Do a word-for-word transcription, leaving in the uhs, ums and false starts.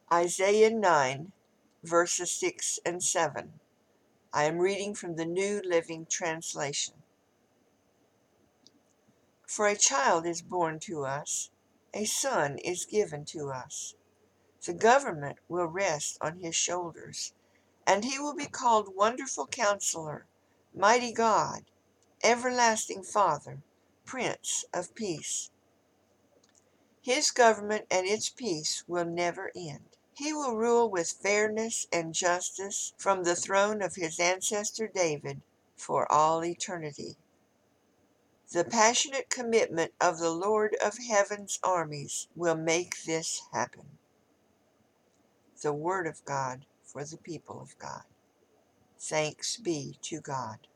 Isaiah nine, verses six and seven. I am reading from the New Living Translation. For a child is born to us, a son is given to us. The government will rest on his shoulders, and he will be called Wonderful Counselor, Mighty God, Everlasting Father, Prince of Peace. His government and its peace will never end. He will rule with fairness and justice from the throne of his ancestor David for all eternity. The passionate commitment of the Lord of Heaven's armies will make this happen. The Word of God for the people of God. Thanks be to God.